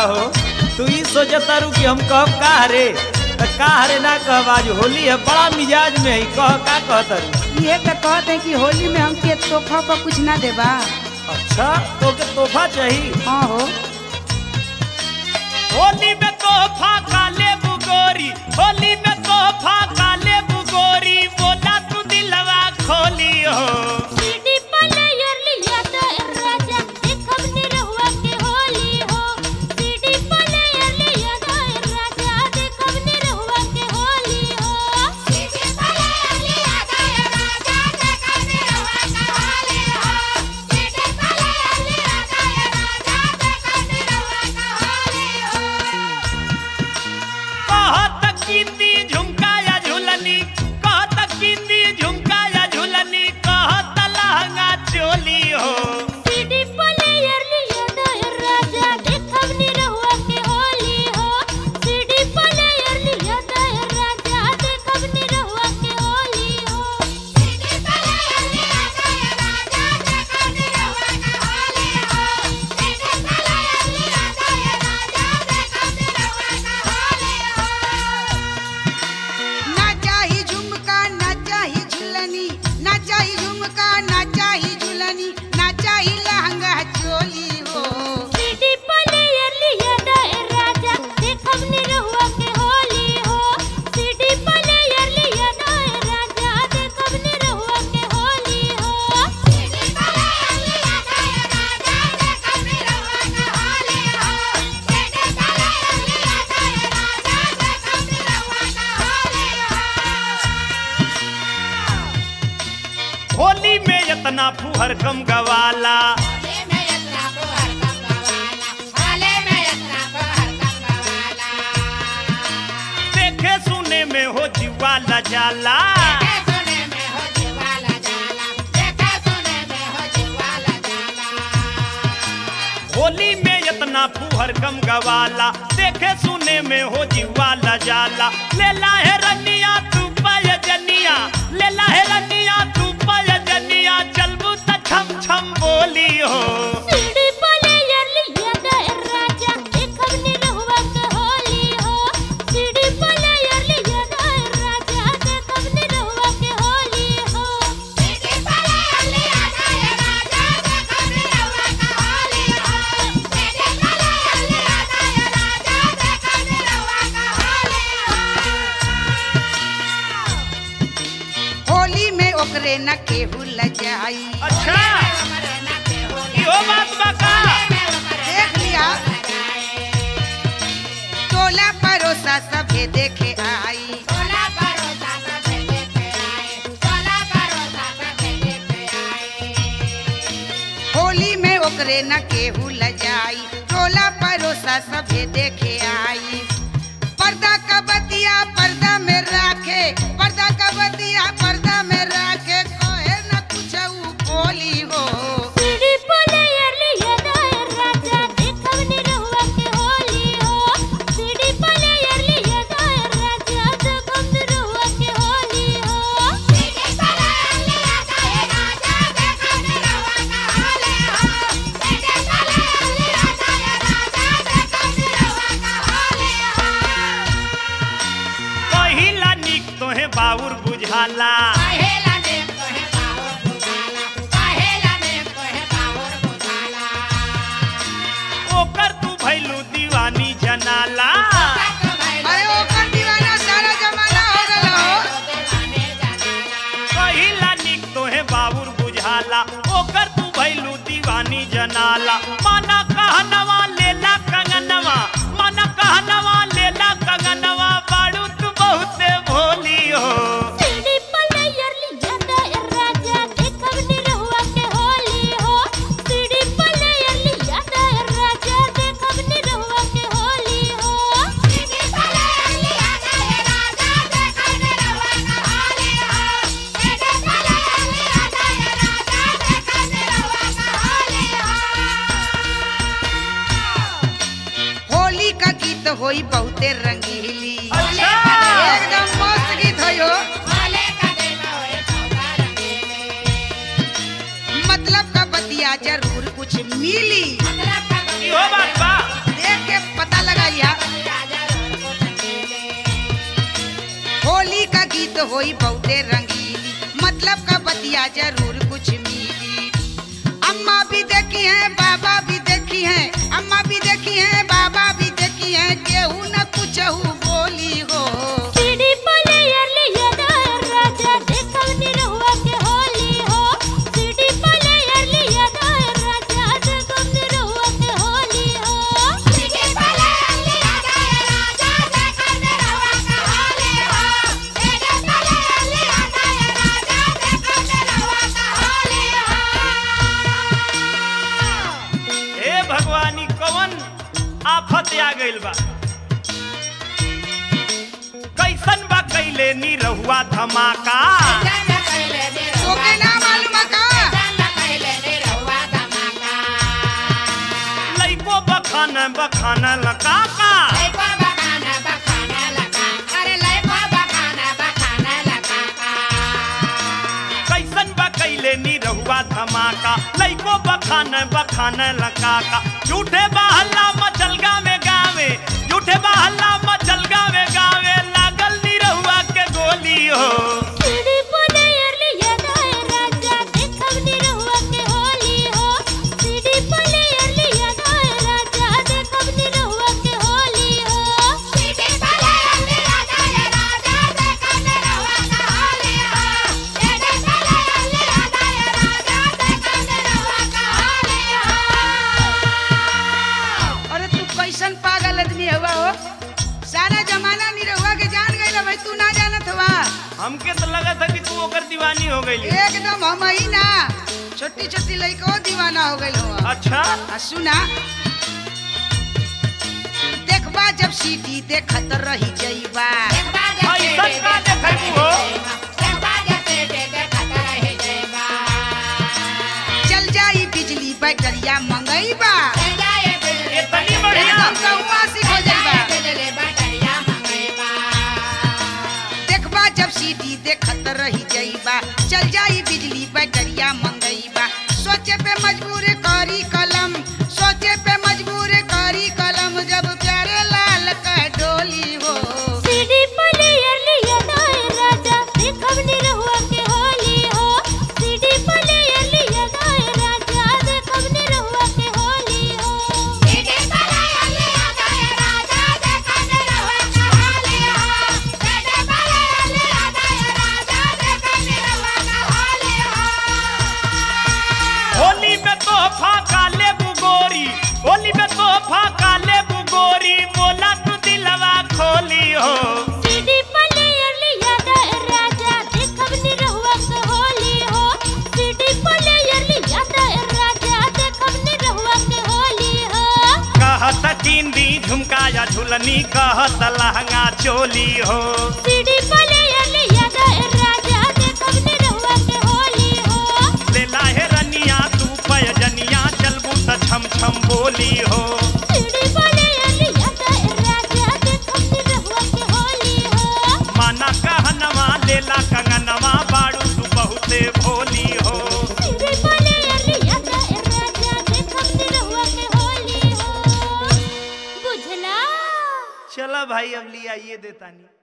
हो तू ही सोचता रू कि हम कब का रे का रे ना कह आज होली है बड़ा मिजाज में है कह का कहता रू ये तो कहते हैं कि होली में हमके तोहफा पर कुछ ना देबा। अच्छा तो के तोहफा चाहिए हाँ हो होली में तोहफा का लेबू गोरी होली में तोहफा का लेबू गोरी बोला तू दिलवा खोली हो सीडी प्लेयर लिया तो राजा देखब नि रहुआ के होली हो सीडी प्लेयर लिया तो राजा देखब नि रहुआ के होली हो सीडी प्लेयर लिया तो राजा देखब नि रहुआ के होली हो सीडी प्लेयर लिया तो राजा देखब नि रहुआ के होली हो कहत कीती झुमका या झुलनी कहत कीती झुमका या झुलनी कहत लहंगा चोली हो सीडी प्लेयर लिया तो राजा देखब नि रहुआ के होली हो सीडी प्लेयर लिया तो राजा देखब नि रहुआ के होली हो सीडी प्लेयर लिया तो राजा देखब नि रहुआ के होली हो सीडी प्लेयर लिया तो राजा देखब नि रहुआ के होली हो ना चाही झुमका ना चाही झुलनी ना चाही झुमका ना चाही झुलनी ना चाही लहंगा चोली हो। सीडी प्लेयर लिया तो राजा देखब नि रहुआ के होली हो सीडी प्लेयर लिया तो राजा देखब नि रहुआ के होली हो सीडी प्लेयर लिया तो राजा देखब नि रहुआ के होली हो सीडी प्लेयर लिया तो राजा देखब नि रहुआ के होली हो होली में इतना फुहर कम गवाला होली में इतना बहर कम गवाला होली में इतना बहर कम गवाला देखे सुने में हो जीवाला जाला देखे सुने में हो जीवाला जाला देखे सुने में हो जीवाला जाला होली में इतना फुहर कम गवाला देखे सुने में हो जीवाला जाला लेला है रनिया तू पाय जनिया लेला है रनिया तू पाय जनिया चलबू त छम छम बोली हो सीडी प्लेयर लिया तो राजा देखब नि रहुआ के होली हो सीडी प्लेयर लिया तो राजा देखब नि रहुआ के होली हो सीडी प्लेयर लिया तो राजा देखब नि रहुआ के होली हो सीडी प्लेयर लिया तो राजा देखब नि रहुआ के होली हो होली में ओकरे न केहू लजाई। अच्छा यो बात बका देख लिया टोला परोसा सभे देखे आई। सोला परोसा सभे देखे आए सोला परोसा सभे देखे आए होली में ओकरे न केहू लजाई टोला परोसा सभे देखे आई। पर्दा का बतिया पर्दा में राखे पर्दा का बतिया पर्दा में राखे कहे न कुछ बोली हो। सीडी प्लेयर लिया तो राजा देखब नि रहुआ के होली हो सीडी प्लेयर लिया तो राजा देखब नि रहुआ के होली हो सीडी प्लेयर लिया तो राजा देखब नि रहुआ के होली हो सीडी प्लेयर लिया तो राजा देखब नि रहुआ के होली हो पहिला निक तोहे बाउर बुझाला पहेला ने तोहे बावर बुझाला पहेला ने तोहे बावर बुझाला ओकर तू भैलू दीवानी जनाला अरे ओकर दीवाना सारा जमाना हो गया हो। पहिला निक तोहे बाउर बुझाला ओकर तू भैलू दीवानी जनाला माना कहनवा लेला कंगनवा माना कहनवा लेला कंगनवा बाड़ू तू बहुते भोली हो सीडी प्लेयर लिया तो राजा देखब नि रहुआ के होली हो सीडी प्लेयर लिया तो राजा देखब नि रहुआ के होली हो सीडी प्लेयर लिया तो राजा देखब नि रहुआ के होली हो सीडी प्लेयर लिया तो राजा देखब नि रहुआ के होली हो होली का गीत होई बहुते रंगीली अच्छा एकदम मस्त गीत होई हो। होले का दिन होए सौदा रंगीले मतलब का बतिया जरूर कुछ मिली। मतलब का इहो बात बा देख के होई बहुते रंगीली, मतलब का बतिया जरूर कुछ मिली। अम्मा भी देखी है, बाबा भी देखी है, अम्मा भी देखी है, बाबा भी देखी है, केहू न कुछ बोली हो। सीडी प्लेयर लिया दायर राजा देखब निरहुआ के होली हो। सीडी प्लेयर लिया दायर राजा देखब निरहुआ के होली हो। सीडी प्लेयर लिया दायर राजा देखब निरहुआ के होली हो। सीडी प्लेयर लिया दायर राजा देखब निरहुआ के होली हो। हे भगवानी कवन आफत आ गइल बा, कैसन बा कैले निरहुआ धमाका। तोके ना मालूम का? लइको बखान बखान लकाका, कैसन बा कैले निरहुआ धमाका। लइको बखान बखान लकाका, झूठे बहल्ला मचल गावे गावे, झूठे बहल्ला मचल गावे गावे, लागल निरहुआ के गोली हो। सीडी प्लेयर लिया दायर राजा देखब निरहुआ के होली हो। सीडी प्लेयर लिया दायर राजा देखब निरहुआ के होली हो। सीडी प्लेयर लिया दायर राजा देखब निरहुआ के होली हो। सीडी प्लेयर लिया दायर राजा देखब निरहुआ के होली हो। अरे तू कैसन पागल आदमी हुआ हो? सारा जमाना निरहुआ के जान गइल भाई, तू ना जानत हुआ? हमके तो लगा था कि तू ओकर दीवानी हो गई। एकदम हम ही ना, छोटी छोटी लड़को दीवाना हो गइल हुआ। अच्छा आ सुना, देखबा जब सीटी देखत रही जइबा, ऐसन का देखैबू हो। चल जाई बिजली बैटरिया मंगईबा, इतनी बढ़िया। एकदम कौआ सीख हो जइबा। देखबा जब सीटी देखत रही जइबा, चल जाई बिजली बैटरिया मंगईबा। सोचे पे मजबूर करी कलम, सोचे पे मजबूर करी कलम, जब प्यारे लाल का डोली हो। सीडी प्लेयर लिया दायर राजा देखब निरहुआ के होली हो। सीडी प्लेयर लिया दायर राजा देखब निरहुआ के होली हो। सीडी प्लेयर लिया दायर राजा देखब निरहुआ के होली हो। सीडी प्लेयर लिया दायर राजा देखब निरहुआ के होली हो। होली में तोहफा का लेबू गोरी, होली में तोहफा का लेबू गोरी, बोला तू दिलवा खोली हो। सीडी प्लेयर लिया दायर राजा देखब निरहुआ के होली हो। सीडी प्लेयर लिया दायर राजा देखब निरहुआ के होली हो। कहत टिंडी झुमका या झुलनी, कहत लहंगा चोली हो। सीडी प्लेयर लिया दायर राजा देखब निरहुआ के होली हो। लेला हे रनिया तू पयजनिया, चलबू त छम छम बोली हो। सीडी प्लेयर लिया दायर राजा देखब निरहुआ के होली हो। माना कहनवा लेला कंगनवा, बाड़ू तू बहुते भोली हो। सीडी प्लेयर लिया दायर राजा देखब निरहुआ के होली हो। बुझला? चला भाई अब लिया ये देतानी।